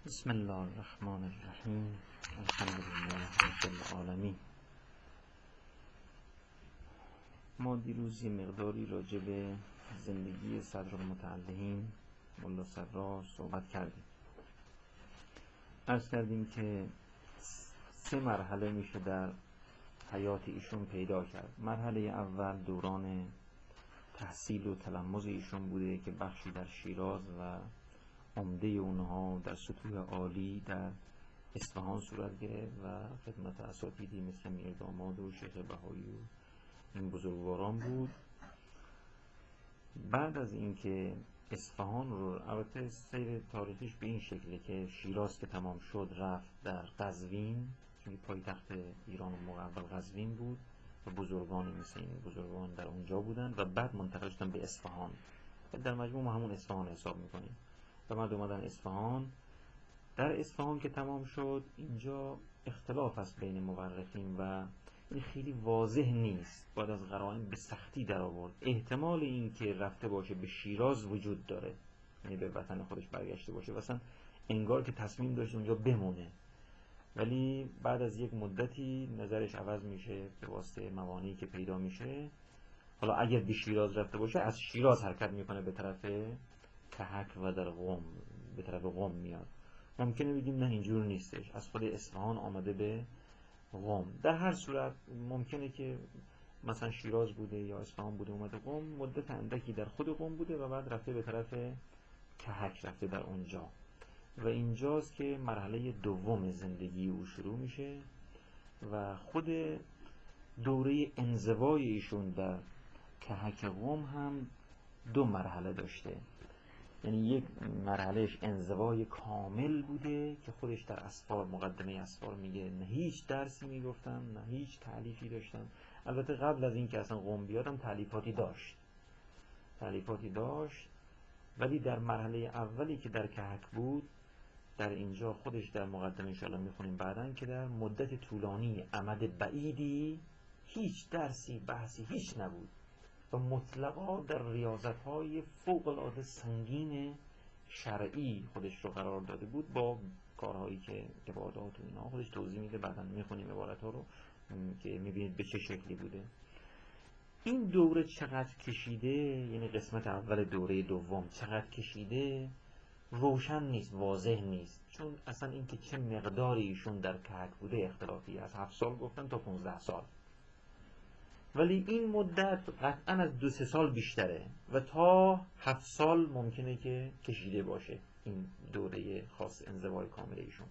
بسم الله الرحمن الرحیم. الحمدلله رب العالمین. ما دیروز یه مقداری راجع به زندگی صدرالمتعلقین ملا صدرا صحبت کردیم. عرض کردیم که 3 مرحله میشه در حیات ایشون پیدا کرد. مرحله اول دوران تحصیل و تلمذ ایشون بوده که بخشی در شیراز و عمده اونها در سطوح عالی در اصفهان صورت گرفت و خدمت اساتیدی مثل میرداماد و شیخ بهایی و این بزرگواران بود. بعد از اینکه اصفهان رو، البته سیر تاریخیش به این شکله که شیراز که تمام شد رفت در قزوین، چون پایتخت ایران موقع اول قزوین بود و بزرگانی مثل این بزرگان در اونجا بودن و بعد منتقل شدن به اصفهان. در مجموع ما همون اصفهان حساب میکنیم و بعد اومدن اصفهان. در اصفهان که تمام شد، اینجا اختلاف است بین مورخین و این خیلی واضح نیست، باید از قرائن به سختی در آورد. احتمال این که رفته باشه به شیراز وجود داره، یعنی به وطن خودش برگشته باشه و اصلا انگار که تصمیم داشت اونجا بمونه، ولی بعد از یک مدتی نظرش عوض میشه به واسطه موانعی که پیدا میشه. حالا اگر به شیراز رفته باشه، از شیراز حرکت میکنه به طرف کهک و در قم، به طرف قم میاد. ممکنه بگیم نه اینجور نیستش، از خود اصفهان آمده به قم. در هر صورت ممکنه که مثلا شیراز بوده یا اصفهان بوده اومده قم، مدت اندکی در خود قم بوده و بعد رفته به طرف کهک، رفته در اونجا و اینجاست که مرحله دوم زندگی او شروع میشه و خود دوره انزوای ایشون در کهک قم هم 2 مرحله داشته. یعنی یک مرحلهش انزوای کامل بوده که خودش در اسفار، مقدمه اسفار میگه نه هیچ درسی میگفتم نه هیچ تألیفی داشتم. البته قبل از این که اصلا قم بیادم تألیفاتی داشت، ولی در مرحله اولی که در کهک بود، در اینجا خودش در مقدمه انشاءالله میخونیم بعداً که در مدت طولانی امد بعیدی هیچ درسی بحثی هیچ نبود و مطلقا در ریاضت‌های فوق‌العاده سنگین شرعی خودش رو قرار داده بود، با کارهایی که عبادات و اینا خودش توضیح میده. بعداً میخونیم عبارت‌ها رو که میبینید به چه شکلی بوده. این دوره چقدر کشیده، یعنی قسمت اول دوره دوم چقدر کشیده روشن نیست، واضح نیست، چون اصلا این که چه مقداری ایشون در کهک بوده اختلافی، از 7 سال گفتن تا 15 سال، ولی این مدت قطعا از 2-3 سال بیشتره و تا 7 سال ممکنه که کشیده باشه این دوره خاص انزوای کامل ایشون.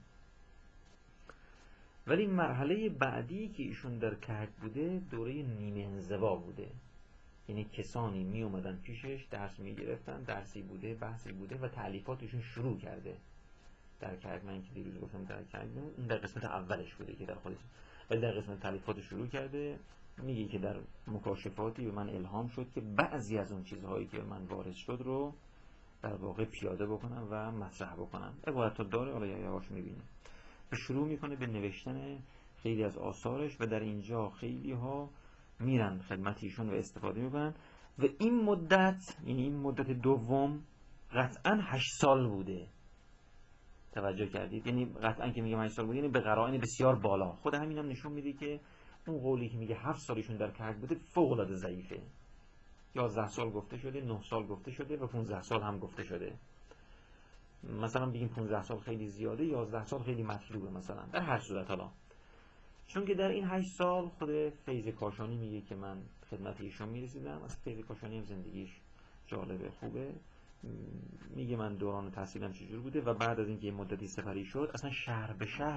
ولی مرحله بعدی که ایشون در کهک بوده دوره نیمه انزوا بوده، یعنی کسانی می اومدن پیشش درس می گرفتن، درسی بوده، بحثی بوده و تألیفاتشون شروع کرده در کهک. من که دیروز گفتم در کهک، این در قسمت اولش بوده که در خودش، ولی در قسمت تألیفات شروع کرده. میگه که در مکاشفاتی به من الهام شد که بعضی از اون چیزهایی که به من وارد شد رو در واقع پیاده بکنم و مطرح بکنم. عبارت داره، حالا یواش میبینیم. و شروع میکنه به نوشتن خیلی از آثارش و در اینجا خیلی ها میرن خدمت ایشون و استفاده میکنن و این مدت، یعنی این مدت دوم قطعا 8 سال بوده. توجه کردید؟ یعنی قطعا که میگم 8 سال بوده، یعنی به قرائن بسیار بالا. خود همین هم نشون میده که اون قولی که میگه 7 سالشون در کهک بوده فوق العاده ضعیفه. 11 سال گفته شده، 9 سال گفته شده و 15 سال هم گفته شده. مثلا بگیم 15 سال خیلی زیاده، 11 سال خیلی مطلوبه مثلا. در هر صورت حالا چون که در این 8 سال خود فیض کاشانی میگه که من خدمت ایشون میرسیدم. از فیض کاشانی هم زندگیش جالبه، خوبه. میگه من دوران تحصیلم چجور بوده و بعد از اینکه مدتی سفری شد اصلا شهر به شهر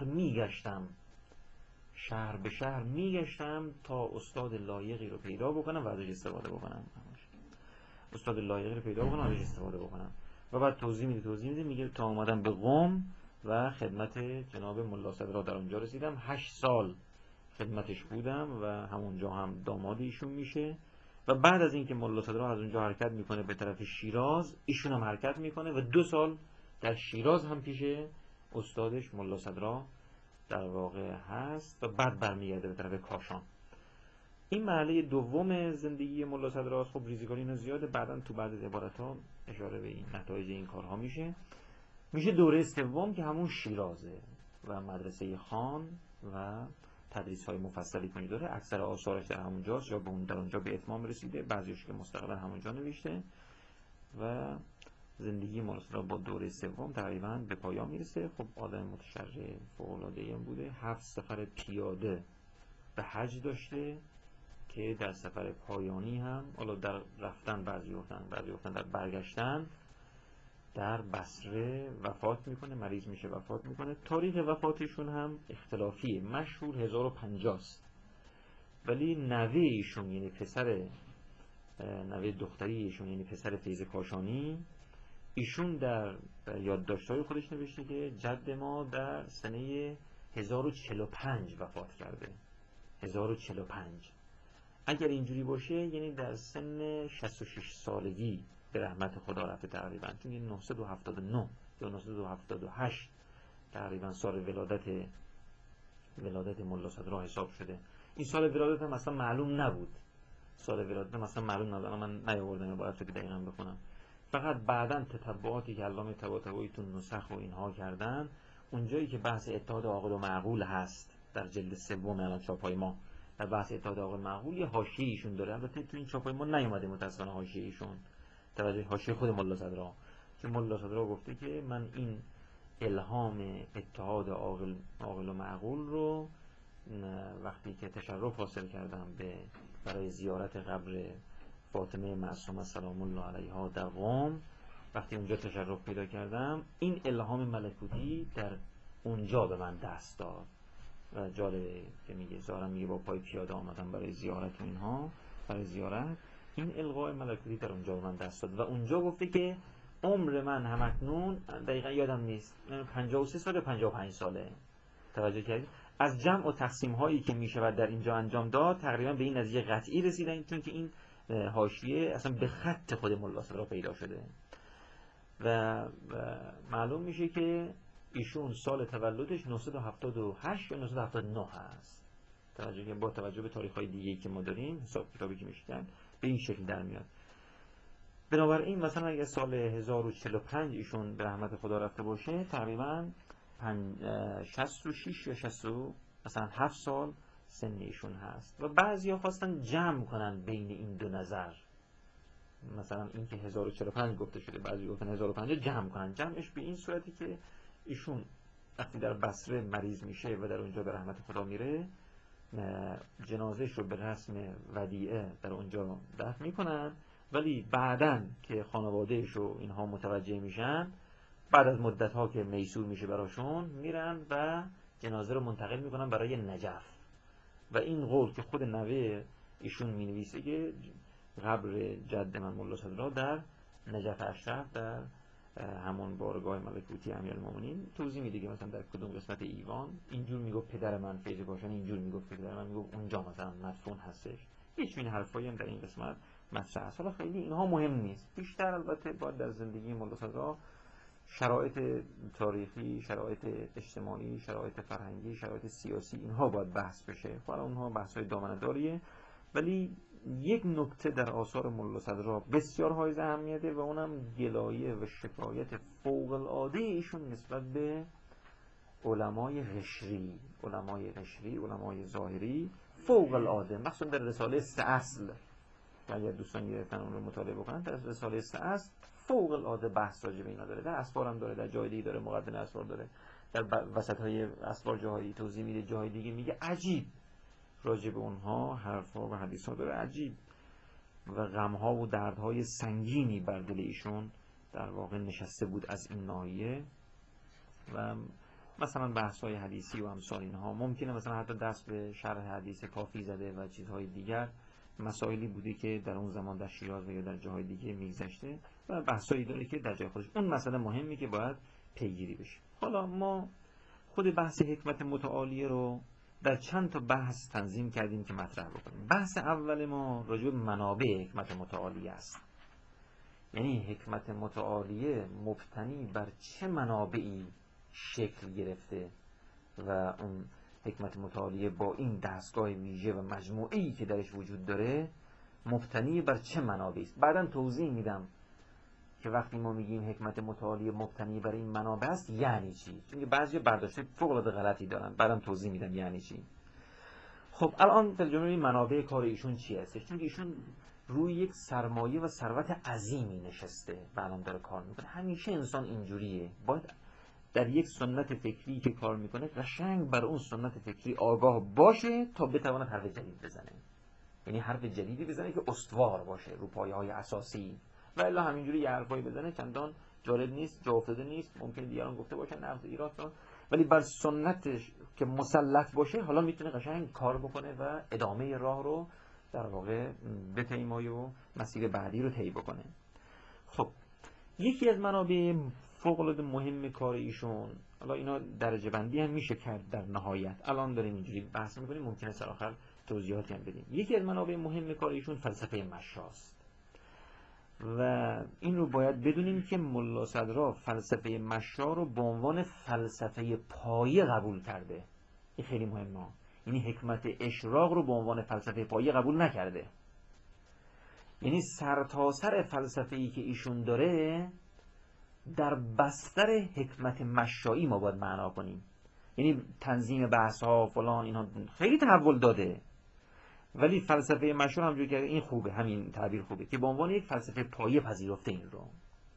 میگشتم تا استاد لایقی رو پیدا بکنم و ازش استفاده بکنم. استاد لایقی رو پیدا بکنم و ازش استفاده بکنم. و بعد توضیح میده میگه تا اومدم به قم و خدمت جناب ملا صدرا در اونجا رسیدم. 8 سال خدمتش بودم و همونجا هم داماد ایشون میشه و بعد از اینکه ملا صدرا از اونجا حرکت میکنه به طرف شیراز، ایشون هم حرکت میکنه و 2 سال در شیراز هم پیش استادش ملا صدرا در واقع هست و بعد برمیگرده به طرف کاشان. این مرحله دوم زندگی ملا صدرا. خب ریزگاری اینا زیاده، بعداً تو بعد از عبارت‌ها اشاره به این نتایج این کارها میشه. میشه دوره سوم که همون شیرازه و مدرسه خان و تدریس های مفصلی کنی داره. اکثر آثارش در همونجاست یا در اونجا به اتمام رسیده، بعضیش که مستقلا همونجا نوشته و زندگی مولاسدرا با دوره سوم تقریبا به پایان میرسه. خب آدم متشرع فوق‌العاده ای بوده. 7 سفر پیاده به حج داشته که در سفر پایانی هم حالا در رفتن بعضی گفتن در برگشتن در بصره وفات میکنه، مریض میشه وفات میکنه. تاریخ وفاتشون هم اختلافیه، مشهور 1050 است، ولی نوه ایشون یعنی نوه دختری ایشون یعنی پسر فیض کاشانی، ایشون در یادداشت‌های خودش نوشته که جد ما در سنه 1045 وفات کرده. 1045 اگر اینجوری باشه یعنی در سن 66 سالگی به رحمت خدا رفته تقریبا، چون 979 یا 978 تقریبا سال ولادت ملا صدرا حساب شده. این سال ولادت هم اصلا معلوم نبود، من نیاوردم باید که دقیقا بخونم. فقط بعداً تتبعاتی که علامه طباطبایی تو نسخ و اینها کردن، اونجایی که بحث اتحاد عاقل و معقول هست در جلد سوم الان چاپای ما، در بحث اتحاد عاقل معقول یه حاشیه ایشون داره. البته تو این چاپای ما نیومده متأسفانه حاشیه ایشون، توجه حاشیه خود ملا صدرا، که ملا صدرا گفته که من این الهام اتحاد عاقل و معقول رو وقتی که تشرف حاصل کردم برای زیارت قبر فاطمه معصومه سلام الله علیها در قم، وقتی اونجا تشرف پیدا کردم، این الهام ملکوتی در اونجا به من دست داد. و جالبه که میگه با پای پیاده آمدم برای زیارت و اینها، برای زیارت این القاء ملکوتی در اونجا به من دست داد. و اونجا گفته که عمر من همکنون دقیقا یادم نیست 53 ساله 55 ساله، توجه کردید؟ از جمع و تقسیم هایی که میشود در اینجا انجام داد تقریبا به این نتیجه قطعی رسیدن، چون که این حاشیه اصلا به خط خود ملا صدرا پیدا شده و معلوم میشه که ایشون سال تولدش 978 یا 979 هست. توجه که با توجه به تاریخ‌های دیگه‌ای که ما داریم، حساب کتابی که میشدن به این شکل در میاد. بنابراین مثلا اگه سال 1045 ایشون به رحمت خدا رفته باشه، تقریبا 66 یا 60 مثلا 7 سال سن ایشون هست. و بعضیا خواستن جمع کنن بین این دو نظر، مثلا این که 1045 گفته شده، بعضی گفتن 1050، جمع کنن. جمعش به این صورتی که ایشون وقتی در بصره مریض میشه و در اونجا به رحمت خدا میره، جنازهش رو به رسم ودیعه در اونجا دفن میکنن، ولی بعدن که خانوادهش و اینها متوجه میشن، بعد از مدت ها که میسور میشه براشون، میرن و جنازه رو منتقل میکنن برای نجف. و این قول که خود نوه ایشون مینویسه که قبر جد من ملا صدرا در نجف اشرف در همون بارگاه ملکوتی امیرالمومنین توضیح میده که مثلا در کدوم قسمت ایوان اینجور میگفت پدر من فیض کاشانی، اینجور میگفت پدر من میگفت اونجا مثلا مدفون هستش. هیچ این حرفایی هم در این قسمت مطرح است. حالا خیلی اینها مهم نیست، بیشتر البته باید در زندگی ملا صدرا شرایط تاریخی، شرایط اجتماعی، شرایط فرهنگی، شرایط سیاسی، اینها باید بحث بشه. حالا اونها بحث‌های دامنه‌داریه، ولی یک نکته در آثار ملا صدرا بسیار حائز اهمیته و اونم گلایه و شکایت فوق العاده ایشون نسبت به علمای قشری، علمای ظاهری فوق العاده، مخصوصا در رساله 3 اصل. اگر دوستان گرفتن اون رو مطالعه بکنن، در رساله 3 اصل فوق العاده بحث راجع به اینا داره. در اسفار هم داره، در جای دیگه داره، مقدمه اسفار داره، در وسط های اسفار جاهایی توضیح میده، جای دیگه میگه عجیب راجع به اونها حرفا و حدیث ها داره، عجیب. و غمها و دردهای سنگینی بر دل ایشون در واقع نشسته بود از این ناحیه. و مثلا بحث های حدیثی و امثال اینها ممکنه مثلا حتی دست به شرح حدیث کافی زده و چیزهای دیگر، مسائلی بوده که در اون زمان در شیراز و یا در جاهای دیگه میگذشته و بحثایی داره که در جای خودش اون مسئله مهمی که باید پیگیری بشه. حالا ما خود بحث حکمت متعالیه رو در چند تا بحث تنظیم کردیم که مطرح بکنیم. بحث اول ما راجع به منابع حکمت متعالیه است، یعنی حکمت متعالیه مبتنی بر چه منابعی شکل گرفته و اون حکمت متعالیه با این دستگاه ویژه و مجموعی که درش وجود داره مبتنی بر چه منابعی است. بعداً توضیح میدم که وقتی ما میگیم حکمت متعالی مبتنی بر این منابع است یعنی چی؟ چون بعضی برداشت فوق العاده غلطی دارن، بعدم توضیح میدم یعنی چی. خب الان ترجمه منابع کار ایشون چی هستش؟ چون ایشون روی یک سرمایه و ثروت عظیمی نشسته و الان داره کار میکنه. همیشه انسان اینجوریه، باید در یک سنت فکری که کار میکنه قشنگ بر اون سنت فکری آگاه باشه تا بتواند حرف جدید بزنه. یعنی حرف جدیدی بزنه که استوار باشه رو پایه‌های اساسی، و الا همینجوری یه حرفایی بزنه چندان جالب نیست، جا افتاده نیست. ممکنه دیگران گفته باشن نقض ایراد کنن، ولی بر سنتش که مسلط باشه حالا میتونه قشنگ کار بکنه و ادامه راه رو در واقع بپیمایه و مسیر بعدی رو طی بکنه. خب یکی از منابع فوق العاده مهم کار ایشون، حالا اینا درجه بندی هم میشه کرد در نهایت، الان داریم اینجوری بحث میکنیم، ممکنه سر آخر توضیحاتی هم بدیم. یکی از منابع مهم کار ایشون فلسفه مشاست و این رو باید بدونیم که ملا صدرا فلسفه مشا رو به عنوان فلسفه پایه قبول کرده. این خیلی مهمه، یعنی حکمت اشراق رو به عنوان فلسفه پایه قبول نکرده. یعنی سرتاسر فلسفه‌ای که ایشون داره در بستر حکمت مشایی ما باید معنا کنیم. یعنی تنظیم بحث‌ها فلان اینها خیلی تحول داده، ولی فلسفه مشا همونجوری که این خوبه، همین تعبیر خوبه که به عنوان یک فلسفه پایه پذیرفته این رو،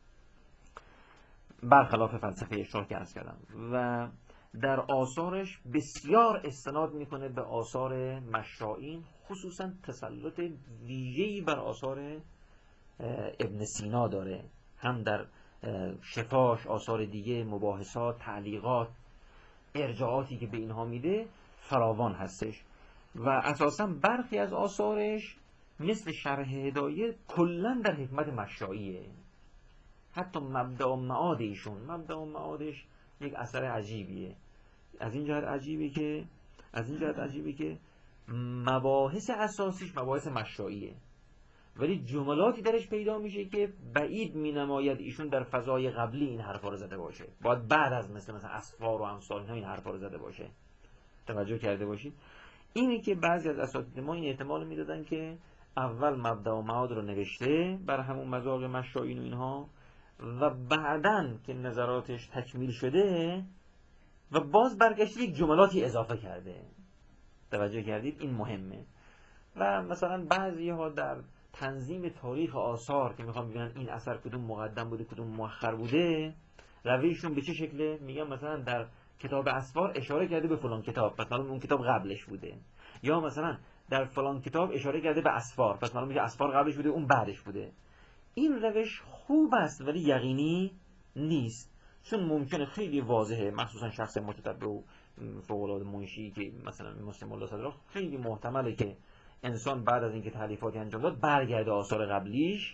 برخلاف فلسفه اشراق که عرض کردم. و در آثارش بسیار استناد میکنه به آثار مشائین، خصوصا تسلط ویژه‌ای بر آثار ابن سینا داره، هم در شفاش، آثار دیگه، مباحثات، تعلیقات، ارجاعاتی که به اینها میده فراوان هستش. و اساسا برخی از آثارش مثل شرح هدایه کلا در حکمت مشاییه. حتی مبدأ و معاد ایشون، مبدأ و معادش یک اثر عجیبیه، از این جهت عجیبه که مباحث اساسیش مباحث مشاییه، ولی جملاتی درش پیدا میشه که بعید مینماید ایشون در فضای قبلی این حرفا رو زده باشه، باید بعد از مثلا اسفار و امثال این حرفا رو زده باشه. توجه کرده باشید اینی که بعضی از اساتید ما این احتمال میدادن که اول مبدأ و معاد رو نوشته بر همون مذاق مشائین و اینها، و بعدن که نظراتش تکمیل شده و باز برگشته یک جملاتی اضافه کرده. توجه کردید؟ این مهمه. و مثلا بعضی ها در تنظیم تاریخ آثار که میخوام ببینن این اثر کدوم مقدم بوده کدوم مؤخر بوده، رویشون به چه شکله، میگم مثلا در کتاب اسفار اشاره کرده به فلان کتاب، پس معلوم اون کتاب قبلش بوده، یا مثلا در فلان کتاب اشاره کرده به اسفار، پس معلوم میشه اسفار قبلش بوده اون بعدش بوده. این روش خوب است ولی یقینی نیست، چون ممکنه خیلی واضحه، مخصوصا شخص متتبع و فوق العاده منشی که مثلا مسلم الله صدرا، خیلی محتمله که انسان بعد از اینکه تالیفاتی انجام داد برگرده آثار قبلیش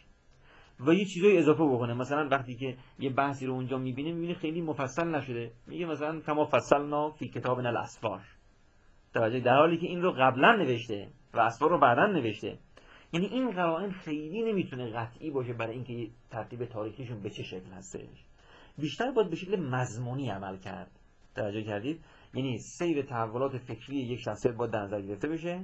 و یه چیزایی اضافه بکنه. مثلا وقتی که یه بحثی رو اونجا میبینه خیلی مفصل نشده، میگه مثلا کما فصلنا فی کتابنا الاسفار، توجه، در حالی که این رو قبلا نوشته و اسفار رو بعدا نوشته. یعنی این قرائن خیلی نمیتونه قطعی باشه برای اینکه ترتیب تاریخیشون به چه شکل هستش، بیشتر باید به شکل مضمونی عمل کرد. توجه کردید؟ یعنی سیر تحولات فکری یک شخصیت باید در نظر گرفته بشه،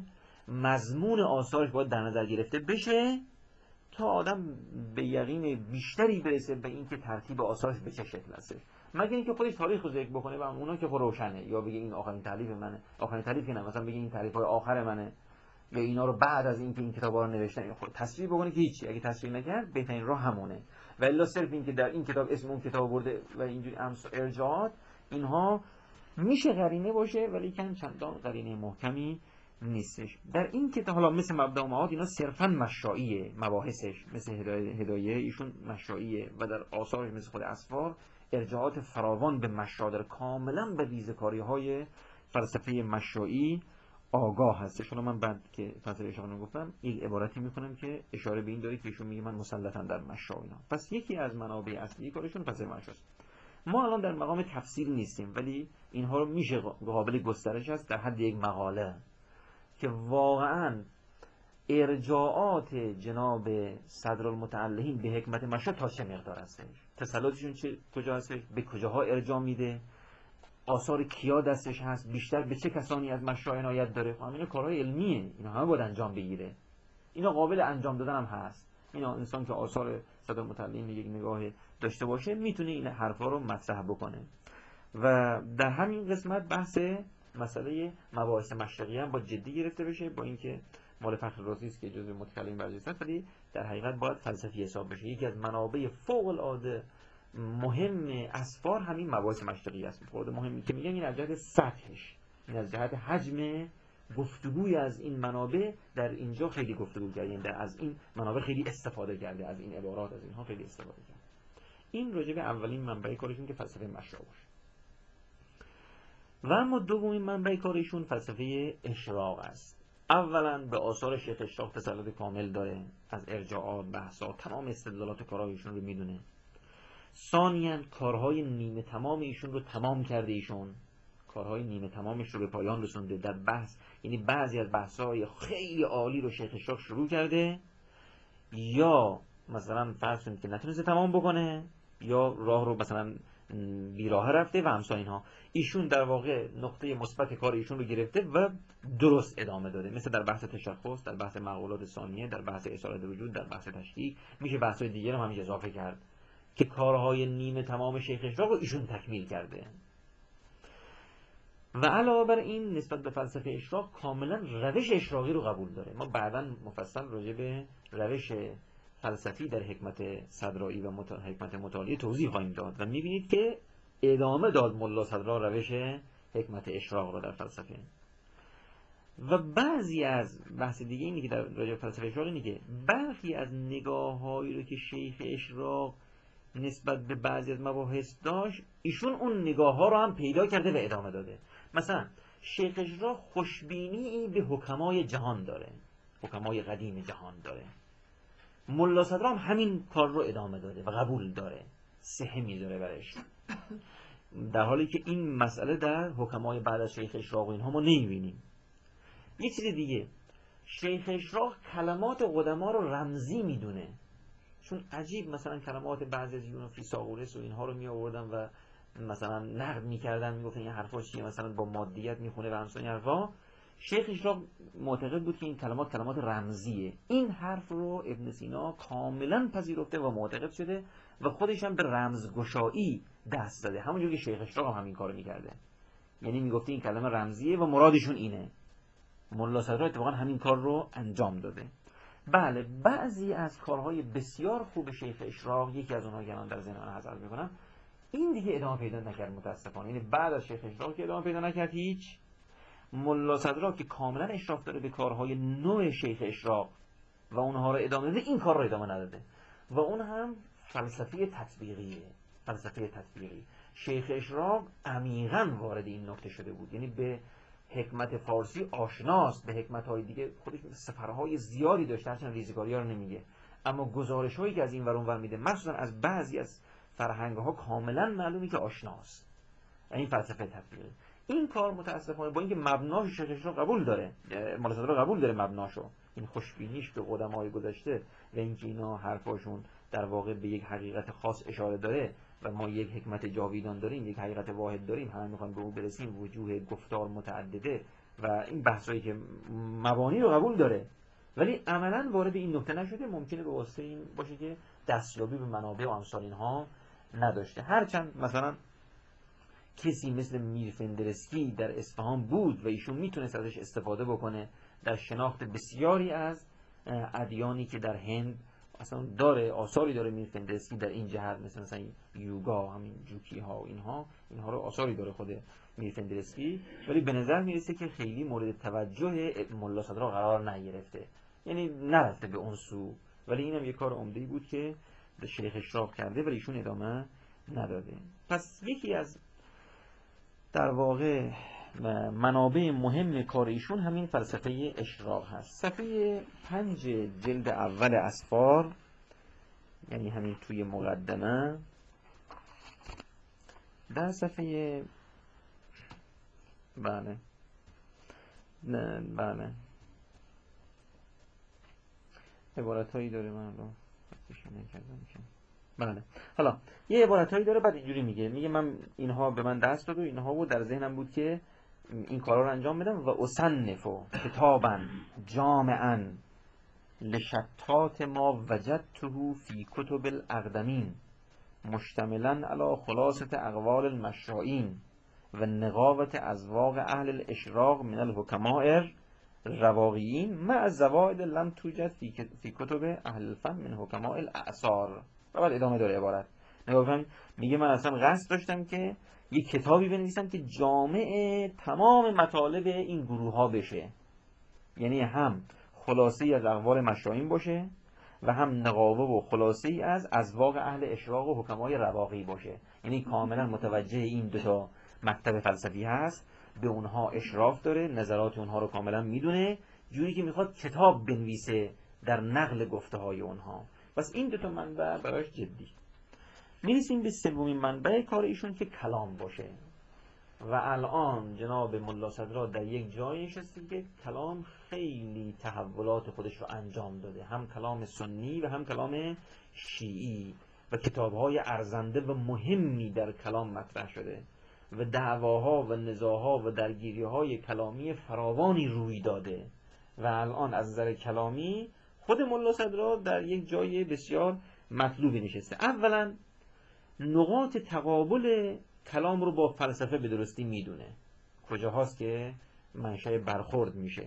مضمون آثارش باید در نظر گرفته بشه تا آدم به یقین بیشتری برسه به اینکه ترتیب آثارش به چه شکل هستش، مگر اینکه خودش تاریخ رو ذکر بکنه و اونا که روشنه، یا بگه این آخرین تالیف منه، آخرین تالیف که نه، مثلا بگه این تالیف‌های آخر منه، یا اینا رو بعد از اینکه این کتابا رو نوشتن خود تصریح بکنه که هیچی. اگه تصریح نکرد بهترین راه همونه، و الا صرف این که در این کتاب اسم اون کتاب برده و اینجوری ارجاعات، اینها میشه قرینه باشه ولی کن چندان قرینه محکمی نیستش. در این کتاب حالا مثل مبدأ و معاد اینا صرفا مشاییه، مباحثش مثل هدایه ایشون مشاییه، و در آثارش مثل خود اسفار ارجاعات فراوان به مشادر، کاملا به ریزکاری‌های فلسفه مشایی آگاه هستش. حالا من بعد که فلسفه اشاره گفتم یک عبارتی میکنم که اشاره به این داره که ایشون میگه من مسلطا در مشا اینا. پس یکی از منابع اصلی کارشون فلسفه مشاست. ما الان در مقام تفصیل نیستیم، ولی اینها رو میشه قابل گسترش است در حد یک مقاله که واقعا ارجاعات جناب صدرالمتعلهین به حکمت مشا تا چه مقدار هستش، تسلطشون کجا هستش، به کجاها ارجاع میده، آثار کیا دستش هست، بیشتر به چه کسانی از مشایخ عنایت داره. همین کارهای علمیه، اینا همه باید انجام بگیره، اینا قابل انجام دادن هم هست، اینا انسان که آثار صدر متعلم یک نگاه داشته باشه میتونه این حرفا رو مطرح بکنه. و در همین قسمت بحث مسئله مباحث مشرقی هم با جدی گرفته بشه، با اینکه مال فخر رازی است که جزء متکلمین برجسته است، ولی در حقیقت باید فلسفی حساب بشه. یکی از منابع فوق العاده مهم اسفار همین مباحث مشرقی است. خود مهمی که میگم این از جهت سطحش، این از جهت حجم گفتگوی از این منابع در اینجا خیلی گفتگو کرده، یعنی از این منابع خیلی استفاده کرده، از این عبارات از اینها خیلی استفاده کرده. این راجع به اولین منبع کارشون که فلسفه مشرق باشه. و اما دومین منبع کارشون فلسفه اشراق است. اولا به آثار شیخ اشراق تسلط کامل داره، از ارجاعات، بحثات، تمام استدلالات کارهایشون رو میدونه. ثانیاً کارهای نیمه تمام ایشون رو تمام کرده، ایشون کارهای نیمه تمامش رو به پایان رسونده در بحث، یعنی بعضی از بحث‌های خیلی عالی رو شیخ اشراق شروع کرده، یا مثلا فرض کنید که نتونسته تمام بکنه، یا راه رو مثلا بیراه رفته و همسا اینها. ایشون در واقع نقطه مثبت کار ایشون رو گرفته و درست ادامه داده، مثل در بحث تشخص، در بحث معقولات ثانیه، در بحث اصالت وجود، در بحث تشکیک. میشه بحث‌های دیگه رو هم اضافه کرد که کارهای نیمه تمام شیخ اشراق رو ایشون تکمیل کرده. و علاوه بر این نسبت به فلسفه اشراق کاملا روش اشراقی رو قبول داره. ما بعداً مفصل راجع به روش فلسفی در حکمت صدرایی و حکمت مطالعه توضیح خواهیم داد و میبینید که ادامه داد ملا صدرا روش حکمت اشراق رو در فلسفه. و بعضی از بحث دیگه اینی که در راجع به فلسفه اشراق اینه که برخی از نگاه‌هایی رو که شیخ اشراق نسبت به بعضی از مباحث داشت، ایشون اون نگاه‌ها رو هم پیدا کرده و ادامه داده. مثلا شیخ اشراق خوشبینی به حکمای جهان داره، حکمای قدیم جهان داره. ملا صدرا هم همین کار رو ادامه داده و قبول داره، صحه میذاره برش، در حالی که این مسئله در حکمای بعد از شیخ اشراق و اینها ما نمیبینیم. یه چیز دیگه، شیخ اشراق کلمات قدما رو رمزی میدونه، چون عجیب مثلا کلمات بعضی از یونان فیثاغورس و اینها رو می آوردن و مثلا نقد میکردن، میگفتن این حرفا چیه، مثلا با مادیت میخونه و همسان حرفا. شیخ اشراق معتقد بود که این کلمات رمزیه. این حرف رو ابن سینا کاملا پذیرفته و معتقد شده و خودش هم به رمزگشایی دست زده، همونجوری که شیخ اشراق هم همین کارو میکرده، یعنی میگفته این کلمه رمزیه و مرادشون اینه. ملا صدرا اتفاقا همین کار رو انجام داده. بله، بعضی از کارهای بسیار خوب شیخ اشراق، یکی از اونها که من در ذهن من حضرت میکنم، این دیگه ادامه پیدا نکرد متاسفانه. یعنی بعد از شیخ اشراق که ادامه پیدا نکرد هیچ، ملا صدرا که کاملا اشراف داره به کارهای نوع شیخ اشراق و اونها رو ادامه داده، این کار رو ادامه نداده و اون هم فلسفه تطبیقیه. فلسفه تطبیقی شیخ اشراق عمیقاً وارد این نکته شده بود، یعنی به حکمت فارسی آشناست، به حکمت‌های دیگه خودش سفرهای زیادی داشته، هرچند ریزگاری‌ها رو نمیگه، اما گزارش‌هایی که از این ور اون ور میده، مخصوصا از بعضی از فرهنگ‌ها، کاملا معلومه که آشناست. این فلسفه تطبیقی. این کار متاسفانه با اینکه مبناش شیخ اشراق قبول داره، ملا صدرا قبول داره مبناشو، این خوشبینیش به قدمای گذشته و اینکه اینا حرفاشون در واقع به یک حقیقت خاص اشاره داره و ما یک حکمت جاویدان داریم، یک حقیقت واحد داریم، همه میخوان به او برسیم، وجوه گفتار متعدده و این بحثایی که مبانی رو قبول داره، ولی عملاً وارد این نکته نشده. ممکنه به واسطه این باشه که دستیابی به منابع و امثال اینها نداشته. هرچند مثلا کسی مثل میر فندرسکی در اصفهان بود و ایشون میتونست ازش استفاده بکنه در شناخت بسیاری از ادیانی که در هند اصلا داره، آثاری داره میر فندرسکی در این جهت، مثلا یوگا، همین جوکی ها و اینها رو آثاری داره خود میر فندرسکی، ولی به نظر میرسه که خیلی مورد توجه ملا صدرا قرار نگرفته، یعنی نرفته به اون سو. ولی اینم یک کار عمده‌ای بود که شیخ اشراق کرده ولی ایشون ادامه نداده. پس یکی از در واقع منابع مهم کار ایشون همین فلسفه اشراق هست. صفحه 5 جلد اول اسفار، یعنی همین توی مقدمه، در صفحه بله عبارت هایی داره، من رو نکردم که بله. حالا یه عبارتایی داره، بعد اینجوری میگه من اینها به من دست داد و اینها بود در ذهنم بود که این کارا رو انجام بدم و اصنفو کتابا جامعا لشتات ما وجدته فی کتب الاقدمین مشتملا علی خلاصة اقوال المشرعین و نقاوت اذواق اهل الاشراق من الحکماء رواقیین مع زوائد لم توجد فی کتب اهل الفن من حکماء الاعصار. و بعد ادامه داره عبارت. نگاه کنید، میگه من اصلا قصد داشتم که یک کتابی بنویسم که جامع تمام مطالب این گروه ها بشه، یعنی هم خلاصه از اقوال مشاهین باشه و هم نقاوه و خلاصه از اذواق اهل اشراق و حکمای رواقی باشه، یعنی کاملا متوجه این دو تا مکتب فلسفی هست، به اونها اشراف داره، نظرات اونها رو کاملا میدونه، جوری که میخواد کتاب بنویسه در نقل گفته های اونها. پس این دو تا منبع براش جدی. میرسیم به سومین منبع کار ایشون که کلام باشه. و الان جناب ملا صدرا در یک جایی نشسته که کلام خیلی تحولات خودش رو انجام داده، هم کلام سنی و هم کلام شیعی، و کتاب‌های ارزنده و مهمی در کلام مطرح شده و دعواها و نزاعها و درگیری‌های کلامی فراوانی روی داده و الان از نظر کلامی خود ملا صدرا در یک جای بسیار مطلوبی نشسته. اولا نقاط تقابل کلام رو با فلسفه به درستی میدونه، کجاهاست که منشأ برخورد میشه.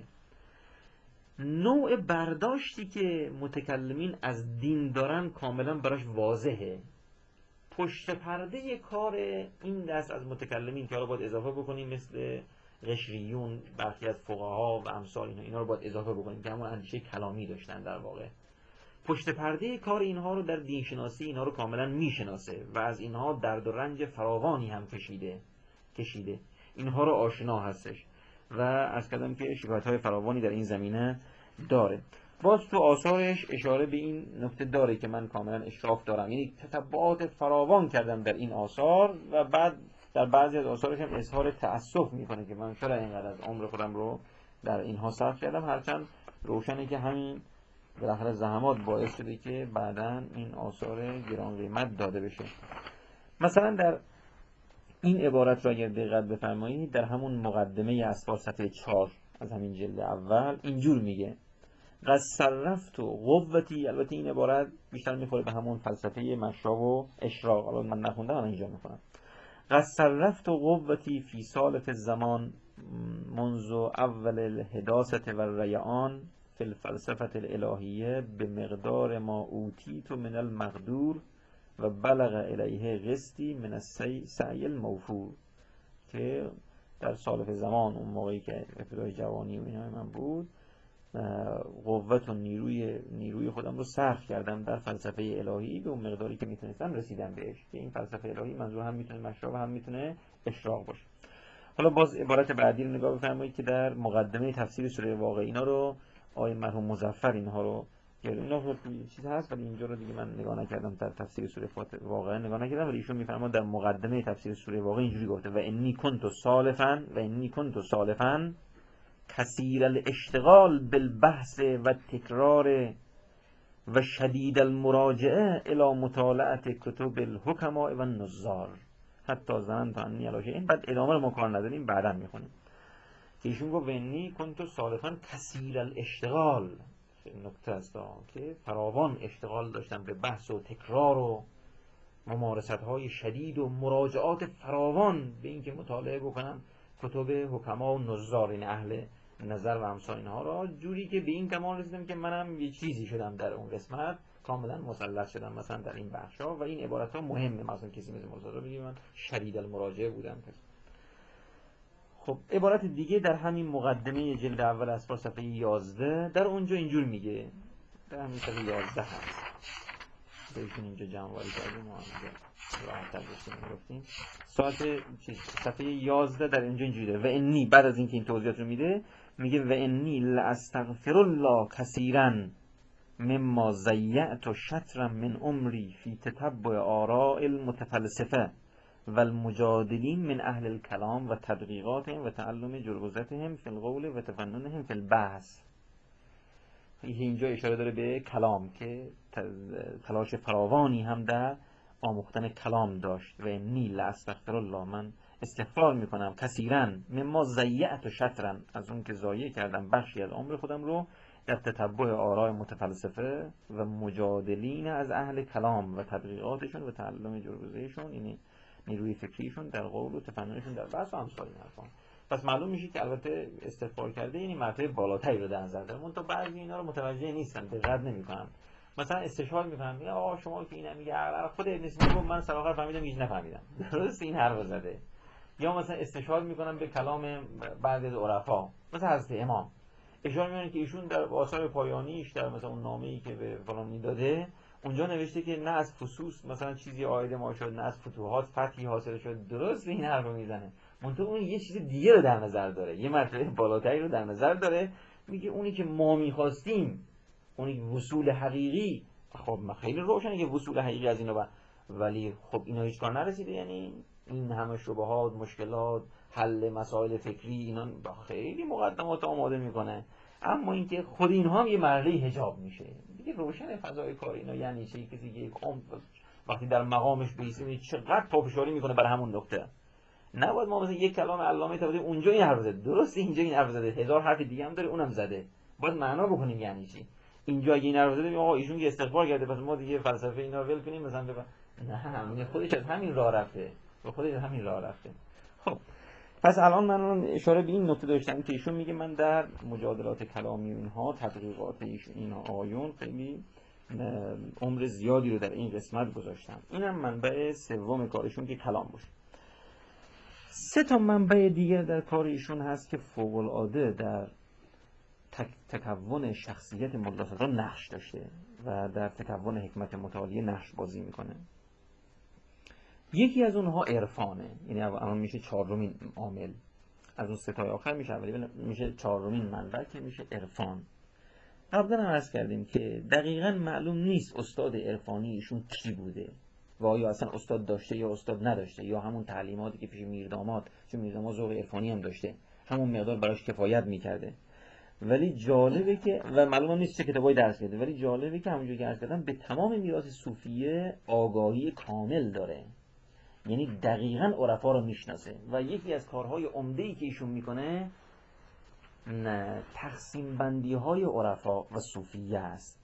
نوع برداشتی که متکلمین از دین دارن کاملا براش واضحه. پشت پرده کار این دست از متکلمین که حالا باید اضافه بکنیم مثل قشریون، برخی از فقها و امثال اینا رو باید اضافه بکنیم که همون اندیشه کلامی داشتن، در واقع پشت پرده کار اینها رو در دینشناسی اینها رو کاملا میشناسه و از اینها درد و رنج فراوانی هم کشیده، اینها رو آشنا هستش و از کردم که شکایت‌های فراوانی در این زمینه داره. باز تو آثارش اشاره به این نکته داره که من کاملا اشراف دارم، یعنی تتبعات فراوان کردم در این آثار و بعد در بعضی از آثارش هم اظهار تأسف میکنه که من چرا اینقدر از عمر خودم رو در اینها صرف کردم، هرچند روشنه که همین بالاخره زحمات باعث شده که بعداً این آثار گران قیمت داده بشه. مثلا در این عبارت را اگر دقت بفرمایید در همون مقدمه اسفار صفحه 4 از همین جلد اول اینجور میگه قد صرفت قوتی، البته این عبارت بیشتر میخوره به همون فلسفه مشرب و اشراق، الان من نخوندم الان اینجا میخونم. قد صرفت قوتی فی سالف الزمان منذ اول الحداثة و الریعان فی الفلسفه الالهیه به مقدار ما اوتیت من المقدور و بلغ الیه قسطی من السعی الموفور، که در سالف زمان اون موقعی که ابتدای جوانی و اینا من بود قوت و نیروی خودم رو صرف کردم در فلسفه الهی به اون مقداری که میتونستم رسیدم بهش، که این فلسفه الهی منظور هم میتونه مشرب هم میتونه اشراق باشه. حالا باز عبارت بعدی رو نگاه بفرمایید که در مقدمه تفسیر سوره واقعه اینا رو آقای مرحوم مظفر اینها رو اینا چیز هست ولی اینجا رو دیگه من نگاه نکردم، در تفسیر سوره واقعه نگاه نکردم، ولی ایشون میفرماد در مقدمه تفسیر سوره واقعه اینجوری گفته و انی کنت سالفا کثیر الاشتغال بالبحث و تکرار و شدید المراجعه الى مطالعه کتب الحکماء و النظار حتی ظننت انی علی شیء. این بعد ادامه رو ما کار نداریم، بعدا میخونیم که ایشون گفت ونی کنت سالفا کثیر الاشتغال، نکته است که فراوان اشتغال داشتم به بحث و تکرار و ممارست های شدید و مراجعات فراوان به این که مطالعه بکنم کتب حکما و نظار، این اهل نظر و امثال اینها را، جوری که به این کمال رسیدم که منم یه چیزی شدم در اون قسمت، کاملا مسلط شدم مثلا در این بخشا. و این عبارت ها مهمه، مثلا کسی مثل مصادره بگه من شدید المراجعه بودم. خب عبارت دیگه در همین مقدمه جلد اول اسفار صفحه 11 در اونجا اینجور میگه، در همین صفحه 11 هست بهشون اینجا جمع‌آوری کردیم ما اینجا راحت‌تر گفتیم صفحه 11 در اینجا اینجوری داره و انی، بعد از اینکه این توضیحات رو میگه و انی لاستغفر الله کثیرا مما ضیعت شطرا من عمری فی تتبع آراء المتفلسفه و المجادلین من اهل الکلام و تدقیقاتهم و تعلم جرگزتهم فی القول و تفننهم فی البحث. اینجا اشاره داره به کلام که تلاش فراوانی هم در آموختن کلام داشت و نیل استغفر الله، من استغفار میکنم کثیرا مما ضیعت شطرا، از اون که ضایع کردم بخشی از عمر خودم رو در تتبع آراء متفلسفه و مجادلین از اهل کلام و تبلیغاتشون و تعلم جربزهشون، یعنی نیروی فکریشون در قول و تفننشون در بحث و امثال این حرفان. پس معلوم میشه که البته استغفار کرده یعنی مرتبه بالاتری رو در نظر داره، منتها بعضی اینا رو متوجه نیستن، دقت نمیکنن. مثلا استشهاد میکنن، میگه آقا شما که اینا میگه خود ابن سینا گفت من سراغ فهمیدم هیچ نفهمیدم. درست این حرف زده. یا مثلا استشهاد میکنن به کلام بعضی از عرفا، مثلا حضرت امام اشاره میکنن که ایشون در آثار پایانیش در مثلا اون نامه‌ای که به فلانی داده اونجا نوشته که نه از فصوص مثلا چیزی عاید ما شد، نه از فتوحات فتحی حاصل شد. درست این حرفو میزنه، منتها اون یه چیز دیگه رو در نظر داره، یه مرتبه بالاتری رو در نظر داره. میگه اونی که ما میخواستیم، اونی وصول حقیقی، خب خیلی روشنه که وصول حقیقی از اینا ولی خب اینا هیچ کار نرسیده. یعنی این همه شبهات، مشکلات، حل مسائل فکری، اینا خیلی مقدمات آماده میکنه. اما اینکه خود اینها هم یه مرحله حجاب میشه دیگه، روشن فضای کار اینا. یعنی چه کسی که وقتی در مقامش بیسته چقدر پافشاری میکنه برای همون نقطه. نباید ما مثلا یک کلام علامه طباطبایی اونجا این حرف زده، درست اینجا این حرف زده، هزار حرف دیگه هم داره اونم زده، باید معنا بکنیم یعنی چی. اینجا اگه این حرف زده آقا ایشون که استغفار کرده پس ما دیگه فلسفه اینا ول کنیم مثلا نه، این خودش از همین راه رفته و خودش از همین راه رفته. خب پس الان من اشاره به این نکته داشتم که ایشون میگه من در مجادلات کلامی اینها، تبلیغات این آیون خیلی عمر زیادی رو در این قسمت گذاشتم. اینم منبع سوم کارشون که کلام باشه. سه تا منبع دیگر در کار ایشون هست که فوق العاده در تکون شخصیت ملا صدرا نقش داشته و در تکون حکمت متعالیه نقش بازی میکنه. یکی از اونها عرفانه، یعنی الان میشه چهارمین عامل، از اون ستای آخر میشه اولی، میشه چهارمین منبع که میشه عرفان. قبلا هم عرض کردیم که دقیقاً معلوم نیست استاد عرفانی ایشون کی بوده و آیا اصلا استاد داشته یا استاد نداشته، یا همون تعلیماتی که پیش میرداماد، چون میرداماد ذوق عرفانی هم داشته، همون مقدار براش کفایت میکرده. ولی جالبه که و معلوم نیست چه کتابایی درس کرده، ولی جالبه که همونجوری که عرض کردم به تمام میراث صوفیه آگاهی کامل داره، یعنی دقیقاً عرفا رو میشناسه. و یکی از کارهای عمده‌ای که ایشون میکنه تقسیم بندی های عرفا و صوفیه است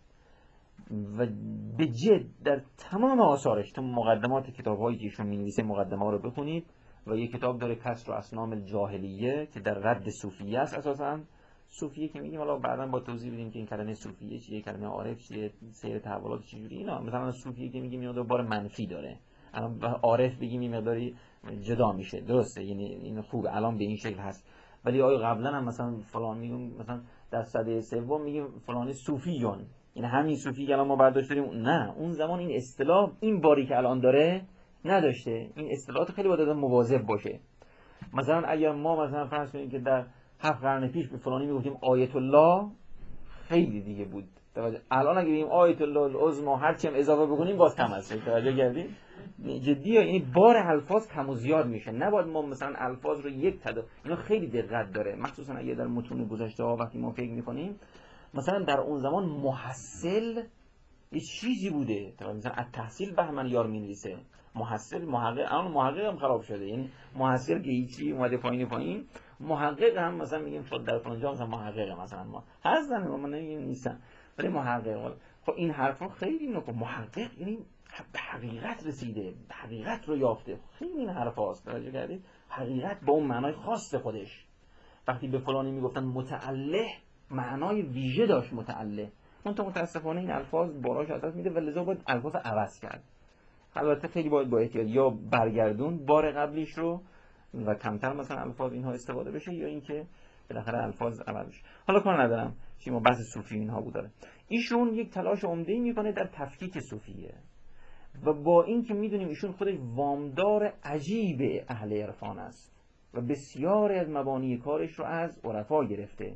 و به جد در تمام آثارش، تو مقدمات کتاب‌هایی که ایشون می‌نویسه مقدمه ها رو بخونید. و یک کتاب داره کسر و اصنام الجاهلیه که در رد صوفیه است. اساساً صوفیه که میگیم، حالا بعداً با توضیح بدیم که این کلمه صوفیه چیه، کلمه عارف چیه، سیر تحولات چجوری اینا. مثلا صوفیه که میگیم یه بار منفی داره، الان عارف بگیم این مقداری جدا میشه، درسته، یعنی این خوبه الان به این شکل هست. ولی آیا قبلا هم مثلا فلان میگیم، مثلا در سده سوم میگیم فلانی صوفیون، این همین صوفی که الان ما برداشت داریم؟ نه، اون زمان این اصطلاح این باری که الان داره نداشته. این اصطلاحات خیلی باید مواظب باشه. مثلا اگر ما مثلا فرض کنیم که در 7 قرن پیش به فلانی میگفتیم آیت الله، خیلی دیگه بود. الان اگه بگیم آیت الله العظما هر چی هم اضافه بکنیم باز کم است. توجه کردید؟ جدیه، یعنی بار الفاظ کم و زیاد میشه. نباید ما مثلا الفاظ رو یک اینا خیلی دقت داره، مخصوصا اگه در متون گذشته ها وقتی ما فکر میکنیم. مثلا در اون زمان محصل یه چیزی بوده، مثلا التحصیل بهمن یار مینویسه، محصل محقق، الان محقق هم خراب شده. یعنی محصل که هیچی اومده پایین، محقق هم مثلا میگیم خود در فلان جا مثلا محقق، مثلا ما هستن ما نمیگیم نیستن ولی محقق. خب این حرفا خیلی نکو، محقق یعنی به حقیقت رسیده، به حقیقت رو یافته. خیلی این حرفاست، توجه کردید؟ حقیقت با اون معنای خاص خودش. وقتی به فلانی میگفتن متعله، معنای ویژه داشت متعله. متاسفانه این الفاظ باراش از دست میده و لذا باید الفاظ عوض کرد. البته خیلی باید با احتیاط یا برگردون بار قبلیش رو و کمتر مثلا الفاظ اینها استفاده بشه، یا اینکه بالاخره الفاظ عوض بشه. حالا کار ندارم چی، ما بحث صوفی اینها بود داره. ایشون یک تلاش عمده‌ای میکنه در تفکیک صوفیه و با این که میدونیم ایشون خودش وامدار عجیب اهل عرفان است و بسیاری از مبانی کارش رو از عرفا گرفته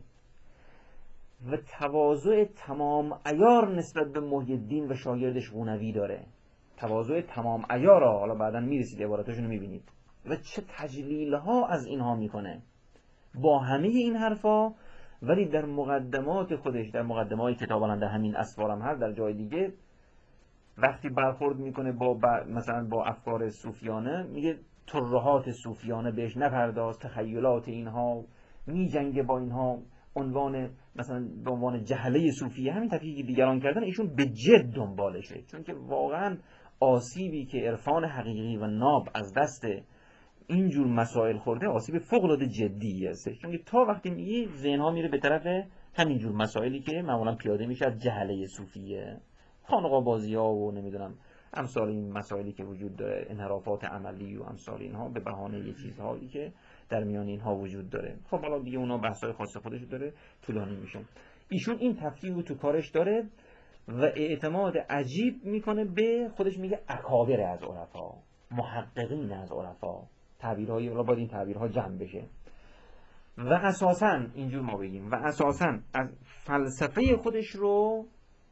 و تواضع تمام عیار نسبت به محی الدین و شاگردش قونوی داره. تواضع تمام عیار، حالا بعداً میرسید عباراتشون رو میبینید. و چه تجلیل ها از اینها میکنه با همه این حرفا. ولی در مقدمات خودش، در مقدمات کتابان در همین اسوارم هست، در جای دیگه وقتی برخورد میکنه با مثلا با افکار صوفیانه، میگه ترهات صوفیانه بهش نپرداز، تخیلات اینها، میجنگه با اینها، عنوان مثلا به عنوان جهله صوفیه، همین تفکیکی که دیگران کردن ایشون به جد دنبالشه، چون که واقعا آسیبی که عرفان حقیقی و ناب از دست اینجور مسائل خورده آسیب فوق‌العاده جدی است، چون که تا وقتی میگی ذهن‌ها میره به طرف همینجور مسائلی که معمولا پیاده میشه از جهله صوفیه، خانقاه بازی‌ها و نمیدونم امثال این مسائلی که وجود داره، انحرافات عملی و امثال اینها به بهانه یه چیزهایی که در میان اینها وجود داره. خب حالا دیگه اونا بحث‌های خاص خودش داره، طولانی میشه. ایشون این تفکیک رو تو کارش داره و اعتماد عجیب میکنه به خودش، میگه اکابر از عرفا، محققین از عرفا، تعبیرهای را باید این تعبیرها جمع بشه. و اساساً اینجور ما بگیم و اساساً از فلسفه خودش رو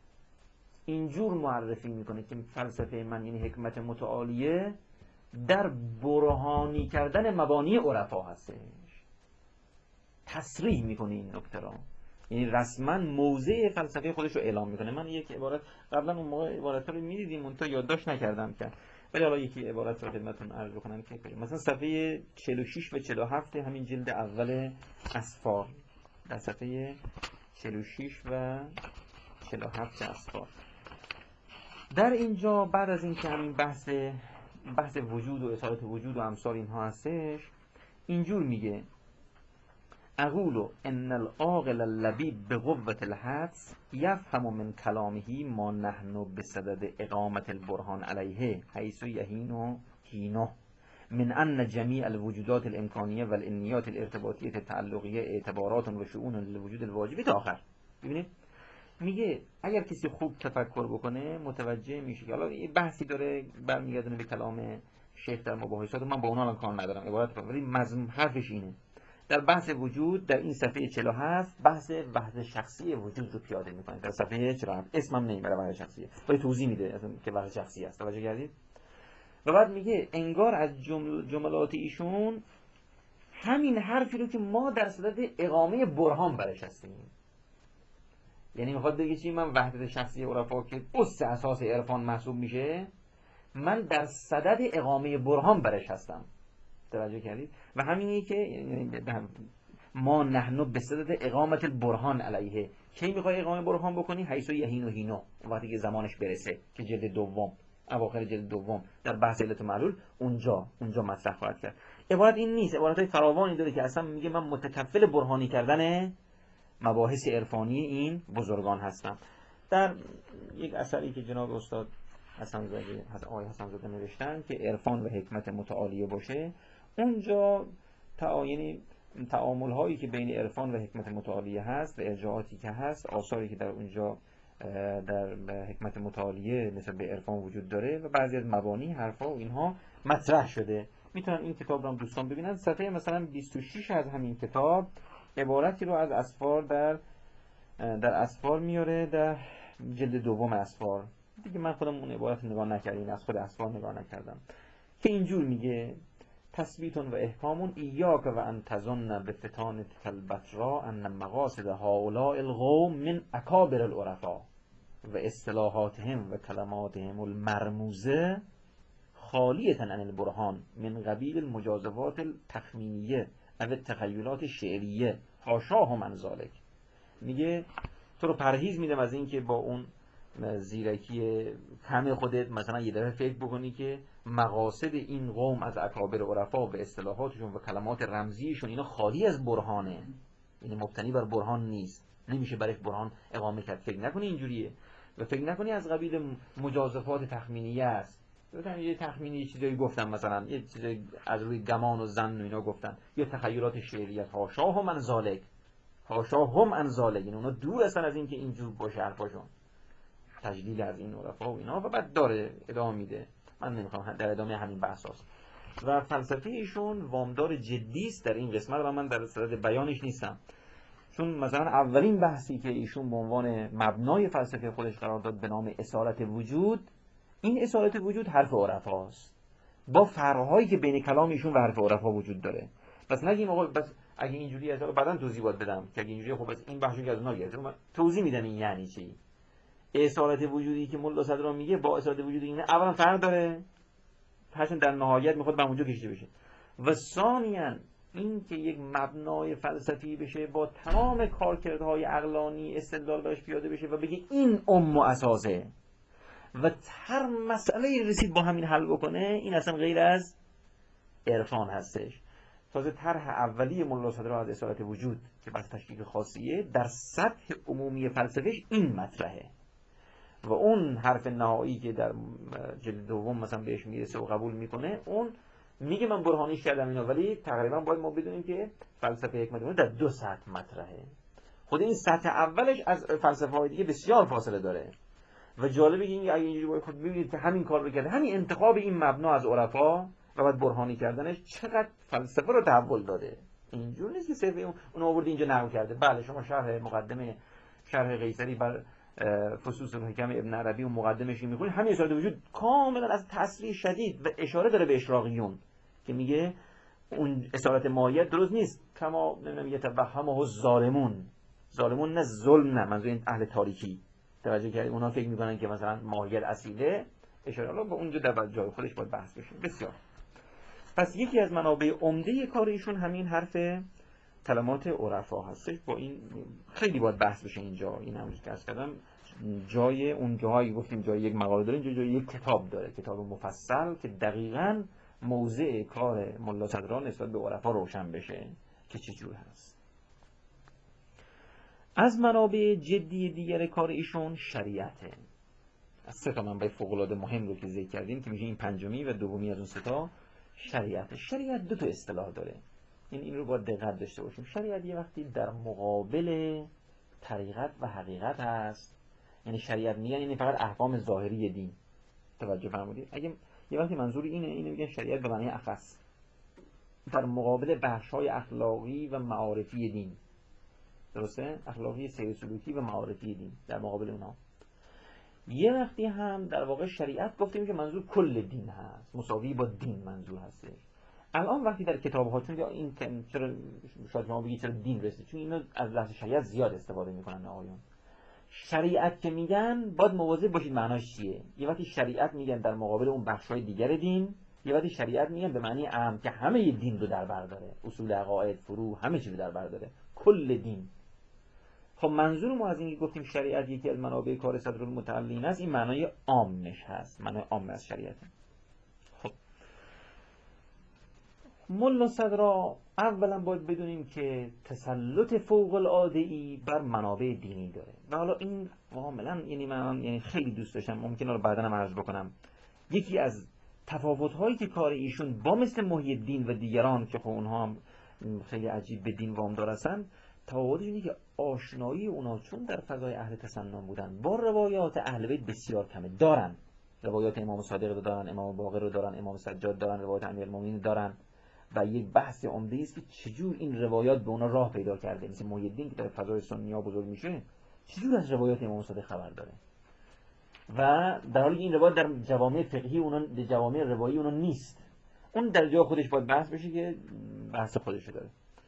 اینجور معرفی میکنه که فلسفه من یعنی حکمت متعالیه در برهانی کردن مبانی عرفا هستش. تصریح میکنه این نکته را، یعنی رسما موضع فلسفه خودش رو اعلام میکنه. من یک عبارت قبلا اون موقع عبارت رو میدیدیم اون تا یادداشت نکردم که، ولی حالا یکی عبارت رو خدمتتون عرض بکنم که مثلا صفحه 46 و 47 همین جلد اول اسفار، در صفحه 46 و 47 اسفار، در اینجا بعد از این که همین بحث وجود و اصالت وجود و امثال اینها هستش، اینجور میگه اقول ان العاقل اللبیب بقوة الحدس یفهم من کلامه ما نحن بصدد اقامت البرهان علیه حیث یهین هینه من ان جمیع الوجودات الامکانیه و الانیات الارتباطیه التعلقیه اعتبارات و شؤون للوجود الواجبی تا آخر. ببینید میگه اگر کسی خوب تفکر بکنه متوجه میشه که حالا یه بحثی داره برمیگردونه به کلام شیخ در مباحثات، من با اونها الان کار ندارم، عبارت ولی مضمون حرفش اینه. در بحث وجود در این صفحه 47 بحث وحدت شخصی وجود رو پیاده میکنه. در صفحه 47 اسمم نمیبره وحدت شخصیه، ولی توضیح میده که وحدت شخصی است. توجه کردید؟ و بعد میگه انگار از جملات ایشون همین حرفی رو که ما در صدد اقامه برهان برش هستیم، یعنی میخواد بگه چی؟ من وحدت شخصی عرفا که اساس عرفان محسوب میشه، من در صدد اقامه برهان برش هستم. توجه کردید؟ و همینی که ما نحنو به صدد اقامت البرهان علیه، کی میخوای اقامه برهان بکنی؟ حیث یهین و هینو، وقتی که زمانش برسه، که جلد دوم، اواخر جلد دوم در بحث علت و معلول اونجا مطرح خواهد کرد. عبارت این نیست، عبارتهای فراوانی داره که اصلا میگه من متکفل برهانی کردن مباحث عرفانی این بزرگان هستم. در یک اثری که جناب استاد آقای حسن زاده نوشتن که عرفان و حکمت متعالیه باشه، اونجا یعنی تعامل هایی که بین عرفان و حکمت متعالیه هست و ارجاعاتی که هست، آثاری که در اونجا در حکمت متعالیه نسبت به عرفان وجود داره و بعضی از مبانی حرفا و اینها مطرح شده. میتونن این کتاب رو هم دوستان ببینن. صفحه مثلا 26 از همین کتاب عبارتی رو از اسفار در اسفار میاره، در جلد دوم اسفار. دیگه من خودم اون عبارت نگاه نکردم، از خود اسفار نگاه نکردم، که اینجور میگه تثبیتون و احکامون ایاک و ان تظن بفتان البترا ان مقاصد هؤلاء القوم من اکابر العرفا و اصطلاحاتهم و کلماتهم المرموزه خالیة عن البرهان من قبیل المجازفات التخمینیه او التخیلات شعریه حاشاه من ذالک. میگه تو رو پرهیز میدم از این که با اون زیرکی کم خودت مثلا یه دفعه فکر بکنی که مقاصد این قوم از اکابر عرفا و اصطلاحاتشون و کلمات رمزیشون اینا خالی از برهانه، یعنی مبتنی بر برهان نیست، نمیشه برش برهان اقامه کرد. فکر نکنی اینجوریه و فکر نکنی از قبیل مجازفات تخمینیه است. یه تخمینی یه چیزایی گفتن، مثلا یه چیزایی از روی گمان و ظن و اینا گفتن، یا تخیلات شعریه. حاشاه من ذالک، حاشاهم عن ذالک، یعنی اونا دور هستن از این که اینجور باشه حرفاشون، تجلیل از این عرفا و اینا. و بعد داره ادامه میده، من نمیخوام در ادامه همین بحث هست. و فلسفه ایشون وامدار جدی است در این قسمت و من در صدد بیانش نیستم، چون مثلا اولین بحثی که ایشون به عنوان مبنای فلسفه خودش قرار داد به نام اصالت وجود، این اصالت وجود حرف عرفا است با فرق‌هایی که بین کلام ایشون و حرف عرفا وجود داره. پس نگیم آقا بس اگه اینجوری از بعداً توضیح باید بدم که اگه اینجوری خب بس این بحثو که از اونها گرفته، من توضیح میدم این یعنی چی. اصالت وجودی که ملا صدرا میگه با اصالت وجودی اینه اولا فرق داره، هرچند در نهایت میخواد به اونجا کشیده بشه، و ثانیاً این که یک مبنای فلسفی بشه با تمام کارکردهای عقلانی استدلال براش پیاده بشه و بگه این ام و اساسه و هر مسئله رسید با همین حل بکنه، این اصلا غیر از عرفان هستش. تازه طرح اولیه ملا صدرا از اصالت وجود که بحث تشکیک خاصیه در سطح عمومی فلسفهش این مطرحه و اون حرف نهایی که در جلد دوم مثلا بهش میرسه و قبول میکنه، اون میگه من برهانیش کردم اینا، ولی تقریبا باید ما بدونیم که فلسفه حکمت در دو سطح مطرحه. خود این سطح اولش از فلسفه های دیگه بسیار فاصله داره و جالبه که این اگه اینجوری خود ببینید که همین کار رو کرده، همین انتخاب این مبنا از عرفا و بعد برهانی کردنش چقدر فلسفه رو تحول داده. اینجور نیست که صرف اون آورد اینجا نقل کرده. بله شما شرح مقدمه شرح قیصری بر فصوص الحکم ابن عربی و مقدمش میخونید، همین اصالت وجود کاملا از تسریع شدید و اشاره داره به اشراقیون که میگه اون اصالت ماهیت درست نیست، کما یتوهمه الظالمون. ظالمون نه ظلم، نه منظور این اهل تاریکی. توجه کردید اونا فکر میکنن که مثلا ماهیت اصیله، اشاره الله به اونجا در جای خودش باید بحث بشه. بسیار. پس یکی از منابع عمده کار ایشون همین حرف کلمات عرفا هستش. با این خیلی باید بحث بشه اینجا. این هم که عرض کردم جای اون جاهایی گفتیم جای یک مقاله داره، اینجا جای یک کتاب داره، کتاب مفصل که دقیقاً موضع کار ملا صدرا نسبت به عرفا روشن بشه که چجور هست. از منابع جدی دیگر کار ایشون شریعته. از سه تا منبع فوق‌العاده مهم رو که ذکر کردیم که میشه این پنجمی و دومی از اون سه تا شریعته. شریعت دو تا اصطلاح داره، این رو باید دقت داشته باشیم. شریعت یه وقتی در مقابل طریقت و حقیقت هست، یعنی شریعت میگن این فقط احکام ظاهری دین. توجه فرمودید؟ اگه یه وقتی منظور اینه میگن شریعت به معنی اخص در مقابل بخش‌های اخلاقی و معارفی دین. درسته؟ اخلاقی، سیر سلوکی و معارفی دین در مقابل اونها. یه وقتی هم در واقع شریعت گفتیم که منظور کل دین هست، مساوی با دین منظور هستش. الان وقتی در کتاب‌ها، چون این چرا شاید شما بگید چرا دین رسید، چون اینو از لفظ شریعت زیاد استفاده میکنن آقایون. شریعت که میگن باید مواظب باشید معناش چیه. یه وقتی شریعت میگن در مقابل اون بخش‌های دیگر دین، یه وقتی شریعت میگن به معنی عام که همه دین رو در بر داره، اصول عقاید، فروع، همه چی رو در بر داره، کل دین. خب منظور ما از این که گفتیم شریعت یکی از منابع کار صدرالمتعلین است، این معنای عامش هست، معنای عام از شریعت. خب ملا صدرا اولا باید بدونیم که تسلط فوق العاده ای بر منابع دینی داره و حالا این کاملا، یعنی من خیلی دوست داشتم، ممکنه رو بعدا هم عرض بکنم، یکی از تفاوت‌هایی که کار ایشون با مثل محی الدین و دیگران که خب اونها هم خیلی عجیب به دین وامدار هستن، تفاوتش اینه که آشنایی اونا چون در فضای اهل تسنن بودن با روایات اهل بیت بسیار کمه. دارن روایات امام صادق رو دارن، امام باقر رو دارن، امام سجاد دارن، روایات امیرالمومنین دارن و یک بحث عمده است که چجور این روایات به اونا راه پیدا کرده. مثل محی الدین که در فضای سنی ها بزرگ میشه، چجور از روایات امام صادق خبر داره و در حالی که این روایات در جوامع فقهی اونا، در جوامع روایی اونا نیست. اون در جای خودش باید بحث بشه که بحث خودش داره.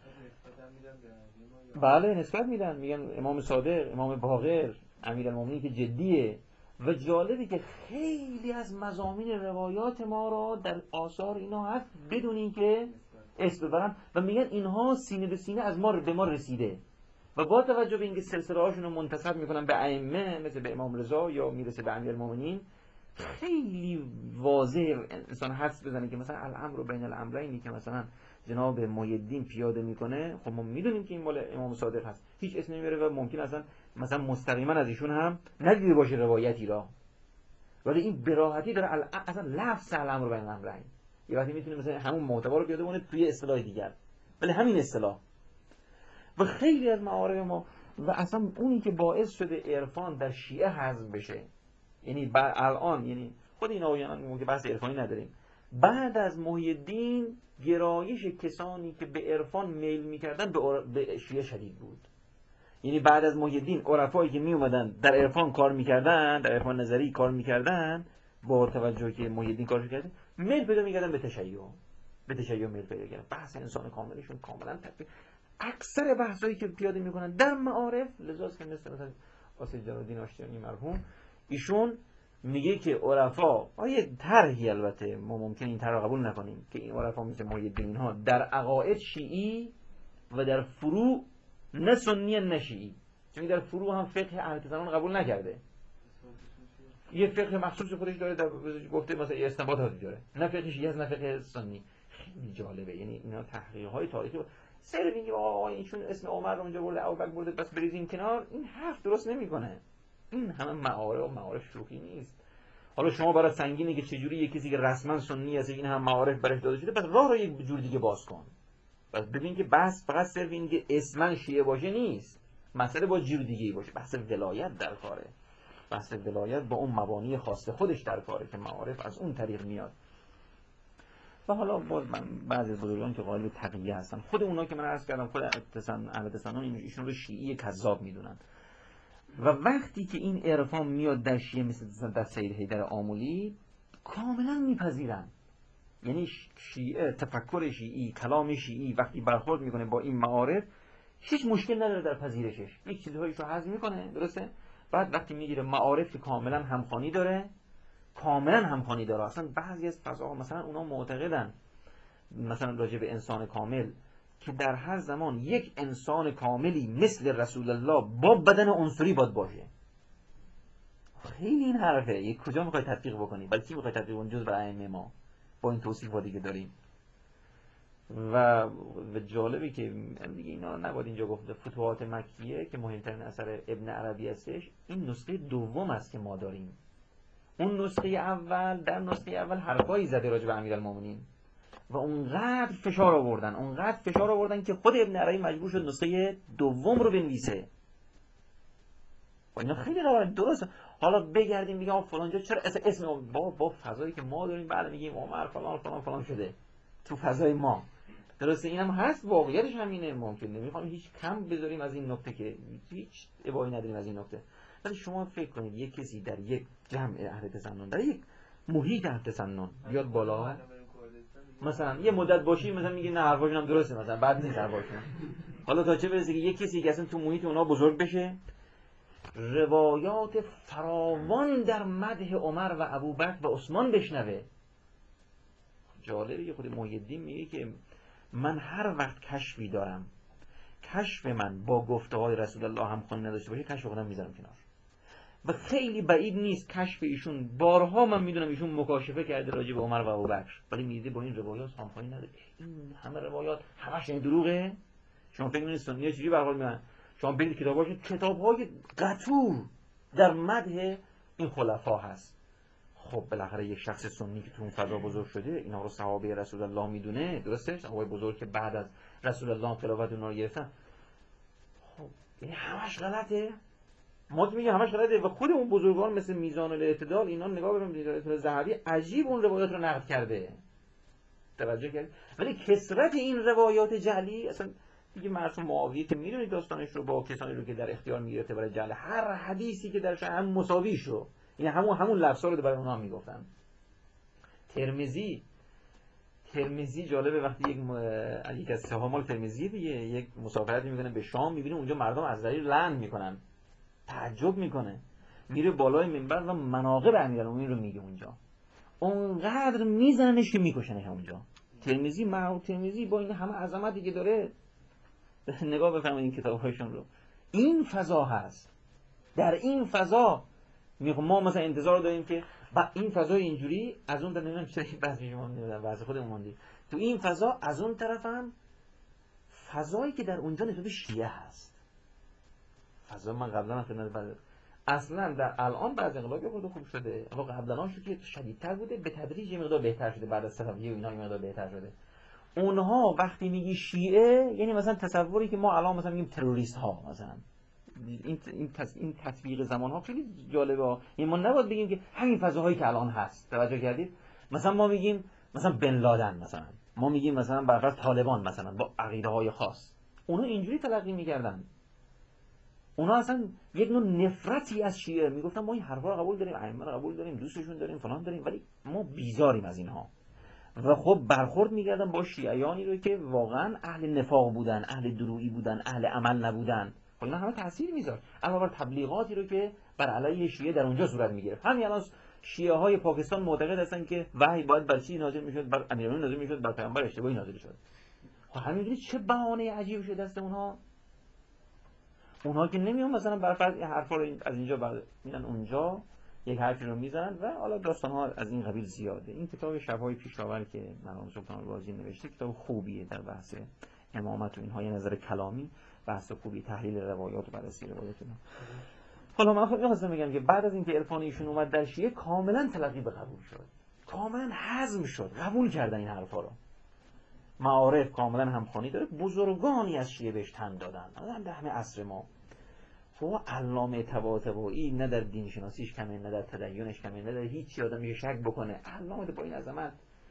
بله نسبت میدن، میگن امام صادق، امام باقر، امیرالمومنین که جدیه. و جالبه که خیلی از مضامین روایات ما را در آثار اینا هست بدون اینکه اسم ببرن و میگن اینها سینه به سینه از ما به ما رسیده و با توجه به اینکه سلسله هاشون رو منتسب میکنن به ائمه مثل به امام رضا یا میرسه به امیرالمومنین، خیلی واضح انسان حدس بزنه که مثلا الامر بین الامرینی که مثلا جناب محی الدین پیاده میکنه، خب ما میدونیم که این مال امام صادق هست، هیچ اسمی نمیبره و ممکن مثلا مستقیما از ایشون هم ندیده باشه روایتی را، ولی این براحتی داره اصلا لفظ الامر بین الامرین یه وقتی میتونه مثلا همون معتبر رو پیاده کنه توی اصطلاح دیگر، ولی همین اصطلاح. و خیلی از معارف ما و اصلا اونی که باعث شده عرفان در شیعه حذف بشه، یعنی الان، یعنی خود این آقایان که بحث عرفانی نداریم، بعد از محی الدین گرایش کسانی که به عرفان میل میکردن به شیعه شدید بود. یعنی بعد از محی الدین عرفایی که می اومدن در عرفان کار میکردن، در عرفان نظری کار میکردن، با توجه که محی الدین کارش کرده، میل پیدا میکردن به تشیع میل پیدا کردن. بحث انسان کاملشون کاملا تفکیک. اکثر بحثایی که پیاده میکنن در معارف، لذاست که مثلا آسیل جلال‌الدین آشتیانی مرحوم، ایشون میگه که عرفا یه طرحی، البته ما ممکن این طرح رو قبول نکنیم که این عرفا مثل محی‌الدین اینها در عقاید شیعی و در فروع نه سنی نه شیعی، چون در فروع هم فقه اهل تسنن قبول نکرده، یه فقه مخصوص خودش داره، در گفته مثلا یه استنباطاتی داره، نه فقه شیعی است نه فقه سنی. خیلی جالبه، یعنی اینا تحقیق‌های تاریخی سر میگه آقا این چون اسم عمر رو اونجا برده، ابوبکر برده، بس بریزیم کنار، این حرف درست نمیکنه. این همه معارف و معارف شوخی نیست. حالا شما برای سنگینه که چجوری یه کسی که رسما سنی هست این هم معارف برش داده شده، پس راه رو یک جور دیگه باز کن. پس ببین که بس فقط صرف این که اسما شیعه باشه نیست، مسئله با جور دیگه باشه، بحث ولایت در کاره، بحث ولایت با اون مبانی خاص خودش در کاره که معارف از اون طریق میاد. و حالا باز بعضی از بزرگان که قائل تقیه هستن، خود اونا که من عرض کردم خود اهل تسنن ایشون رو شیعی کذاب میدونن. و وقتی که این عرفان میاد در شیعه مثل در سید حیدر آملی کاملا میپذیرن، یعنی شیعه، تفکر شیعی، کلام شیعی وقتی برخورد میکنه با این معارف هیچ مشکل نداره در پذیرشش، یک چیزهایش رو هضم میکنه، درسته؟ بعد وقتی میگیره معارف که کاملا همخوانی داره، کاملا همخوانی داره. اصلا بعضی از فضاها مثلا اونا معتقدن مثلا راجع به انسان کامل که در هر زمان یک انسان کاملی مثل رسول الله با بدن عنصری باید باشه. خیلی این حرفه، یک کجا میخوای تطبیق بکنی؟ ولی کی میخوای تطبیق کنی جز برای ائمه ما با این توصیفاتی که داریم؟ و جالبه که دیگه اینا نباید اینجا گفت. فتوحات مکیه که مهمترین اثر ابن عربی هستش، این نسخه دوم است که ما داریم. اون نسخه اول، در نسخه اول حرفایی زده راجع به امیرالمومنین و اونقدر فشار آوردن که خود ابن عربی مجبور شد نسخه دوم رو بنویسه. و اینا خیلی درست. حالا بگردیم بگم فلان جا چرا اسم با فضایی که ما داریم بعد میگیم عمر فلان فلان فلان شده تو فضای ما، درسته؟ اینم هست، واقعیتش همینه. ممکن نمیخوام هیچ کم بذاریم از این نکته که هیچ ابایی نداریم از این نکته. ولی شما فکر کنید یک کسی در یک جمع اهل تسنن، در یک محیط اهل تسنن بیاد بالا، مثلا یه مدت باشی مثلا میگه نه حرفاشون هم درسته، مثلا بعد نیست حرفاشون. حالا تا چه برسه که یک کسی که اصلا تو محیط اونا بزرگ بشه، روایات فراوان در مدح عمر و ابوبکر و عثمان بشنوه. جالبه که خود محی‌الدین میگه که من هر وقت کشفی دارم، کشف من با گفته های رسول الله هم خوانی نداشته باشه، کشف خودم میذارم کنار. و خیلی بعید نیست کشف ایشون، بارها من میدونم ایشون مکاشفه کرده راجع به عمر و ابوبکر، ولی میده با این روایات همخوانی نداره. این همه روایات همش این دروغه. شما فکر می‌کنید سنی‌ها چجوری برخورد می‌کنن؟ شما برید کتاب‌های قطور در مدح این خلفا هست. خب بالاخره یک شخص سنی که تو اون فضا بزرگ شده، اینا رو صحابه رسول الله میدونه، درسته؟ صحابه بزرگ که بعد از رسول الله خلافت اونها رو گرفتن. خب یعنی همش غلطه؟ ما که میگیم همش غلطه. و خود اون بزرگان مثل میزان الاعتدال، اینا نگاه ببینید ذهبی عجیب اون روایات رو نقد کرده، توجه کرد. ولی کثرت این روایات جعلی، اصلا دیگه مرحوم معاویه که میدونید داستانش رو با کسانی رو که در اختیار میگرفته برای جعل هر حدیثی که درش هم مساویش رو، یعنی همون لفظا رو برای اونها میگفتن. ترمذی جالبه، وقتی یک از سهامال ترمذی دیگه یک مسافرتی میکنه به شام، میبینه اونجا مردم از دلیل لعن میکنن، تعجب میکنه، میره بالای منبر و مناقب امیرالمومنین رو میگه اونجا، اونقدر میزننش که میکشنش اونجا. ترمذی با این همه عظمتی که داره، نگاه بفرمایید این کتاب‌هاشون رو. این فضا هست. در این فضا ما مثلا انتظار داریم که با این فضای اینجوری از اون طرف نمیدونم چرا بعضی شما نمیدونم واسه خودمون موندی تو این فضا، از اون طرف هم فضایی که در اونجا نسبت به شیعه هست. فضا من قبلا خدمت اصلا در الان بعضی انقلاب خود خوب شده، اما قبلا شو که شدیدتر بوده، به تدریج یه مقدار بهتر شده، بعد از صفویه و اینا یه مقدار بهتر شده. اونها وقتی میگی شیعه یعنی مثلا تصوری که ما الان مثلا میگیم تروریست ها، مثلا این تطبیق زمان ها خیلی جالبه. یعنی ما نباید بگیم که همین فضاهایی که الان هست، توجه کردید؟ مثلا ما میگیم مثلا بن لادن، مثلا ما میگیم مثلا برفرض طالبان مثلا با عقیده های خاص، اونا اینجوری تلقی میکردن. اونا اصلا یک نوع نفرتی از شیعه میگفتن ما این حرفا رو قبول داریم، ائمه رو قبول داریم، دوستشون داریم، فلان داریم، ولی ما بیزاریم از اینها. و خب برخورد میکردن با شیعیانی رو که واقعا اهل نفاق بودن، اهل درویی بودن، اهل عمل نبودن. خب اینا همه تاثیر میذاره. علاوه بر تبلیغاتی رو که بر علیه شیعه در اونجا صورت میگرفت. همین الان شیعه های پاکستان معتقد هستن که وحی باید بر چی نازل میشد؟ بر امیرالمومنین نازل میشد، بر پیامبر اشتباهی نازل شد. خب همینجوری چه بهانه عجیب شده دست اونها که نمیان مثلا بر فرض این حرفا رو از اینجا میرن اونجا یک حرفی رو میزنن و حالا داستان‌ها از این قبیل زیاده. این کتاب شب‌های پیشاور که مرحوم سلطان البازی نوشته کتاب خوبیه در بحث امامت و اینها، یه نظر کلامی بحث خوبی، تحلیل روایات و بررسی روایات اینا. حالا من خودم می‌خواستم بگم که بعد از اینکه عرفان ایشون اومد در شیعه کاملا تلقی به قبول شد، کاملا هضم شد، قبول کردن این حرفا رو. معارف کاملا همخوانی داره، بزرگانی از شیعه بهش تن دادن در همه عصر ما. خب علامه طباطبایی نه در دین شناسیش کمه، نه در تدینش کمه، نه در هیچ آدم میشه شک بکنه. علامه با این عظمت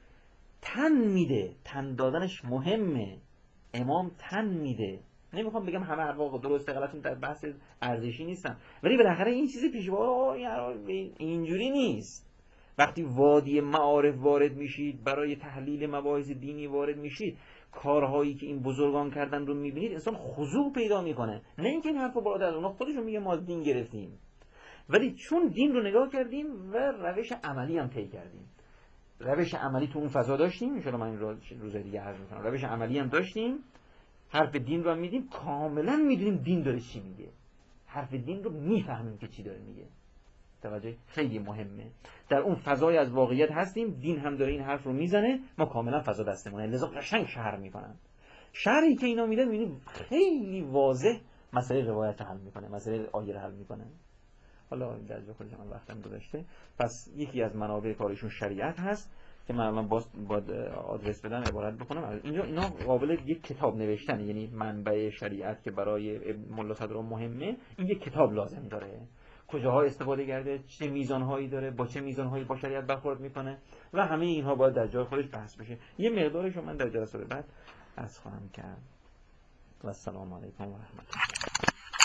تن میده، تن دادنش مهمه. امام تن میده. نمیخوام بگم همه حرفا درسته غلطون در بحث ارزشی نیستن، ولی بالاخره این چیز پیشوا اینجوری نیست. وقتی وادی معارف وارد میشید، برای تحلیل مباحث دینی وارد میشید، کارهایی که این بزرگان کردن رو میبینید، انسان خضوع پیدا میکنه. نه اینکه این حرفو بالا از اونها خودشون میگه ما دین گرفتیم، ولی چون دین رو نگاه کردیم و روش عملی هم طی کردیم. روش عملی تو اون فضا داشتیم، ان شاء الله من این روز دیگه عرض میکنم. روش عملی هم داشتیم، حرف دین رو هم میدیم، کاملا میدونیم دین داره چی میگه، حرف دین رو میفهمیم که چی داره میگه. توجه خیلی مهمه. در اون فضای از واقعیت هستیم، دین هم داره این حرف رو میزنه، ما کاملا فضا دستمونه، لذا قشنگ شرح میکنن. شرحی که اینا میدن میبینید خیلی واضح مسئله روایت حل میکنه، مسئله آیه حل میکنه. حالا در جا خودم من وقتم گذشته، پس یکی از منابع کارشون شریعت هست که من الان باید آدرس بدم، عبارت بکنم. اینجا اینا قابل یک کتاب نوشتن، یعنی منبع شریعت که برای ملا صدرالله مهمه، این یک کتاب لازم داره. کجاها استفاده کرده، چه میزانهایی داره، با چه میزانهایی با شریعت برخورد میکنه و همه اینها باید در جای خودش بحث بشه. یه مقدارش رو من در جلسات بعد عرض خواهم کرد. و السلام علیکم و رحمت الله.